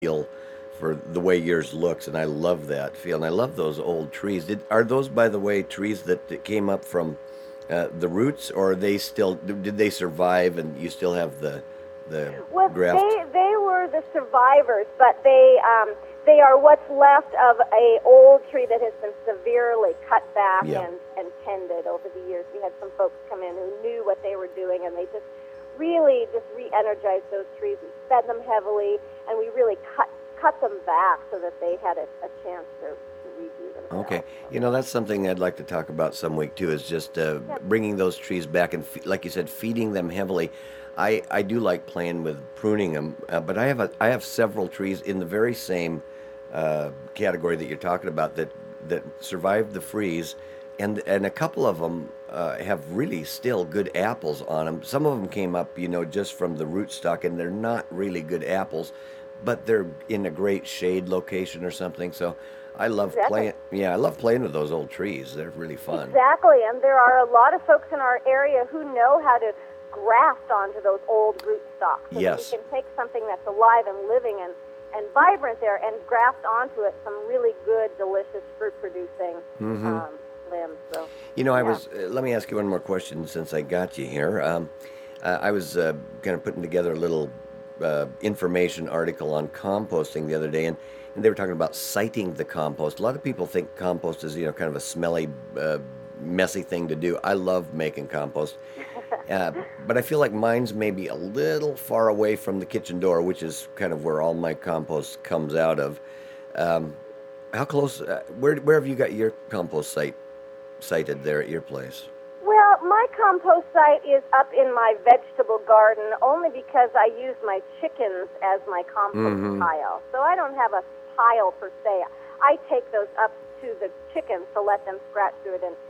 feel for the way yours looks, and I love that feel. And I love those old trees. Are those, by the way, trees that came up from the roots, or are they still? Did they survive, and you still have the Well, graft? they were the survivors, but they are what's left of a old tree that has been severely cut back Yeah. and tended over the years. We had some folks come in who knew what they were doing, and they just really just re-energized those trees. We fed them heavily, and we really cut them back so that they had a chance to redo Okay, themselves. that's something I'd like to talk about some week too. Is just Yeah. bringing those trees back and, like you said, feeding them heavily. I do like playing with pruning them, but I have several trees in the very same category that you're talking about that survived the freeze, and a couple of them have really still good apples on them. Some of them came up, just from the rootstock, and they're not really good apples, but they're in a great shade location or something. So I love Exactly. playing. Yeah, I love playing with those old trees. They're really fun. Exactly, and there are a lot of folks in our area who know how to graft onto those old root stocks so that we Yes. can take something that's alive and living and vibrant there and graft onto it some really good, delicious fruit-producing Hmm. limbs. So, I yeah. was. Let me ask you one more question since I got you here. I was kind of putting together a little information article on composting the other day, and they were talking about siting the compost. A lot of people think compost is, kind of a smelly, messy thing to do. I love making compost, uh, but I feel like mine's maybe a little far away from the kitchen door, which is kind of where all my compost comes out of. Um, how close? Where have you got your compost site sited there at your place? Well, my compost site is up in my vegetable garden only because I use my chickens as my compost Hmm. pile. So I don't have a pile per se. I take those up to the chickens to let them scratch through it and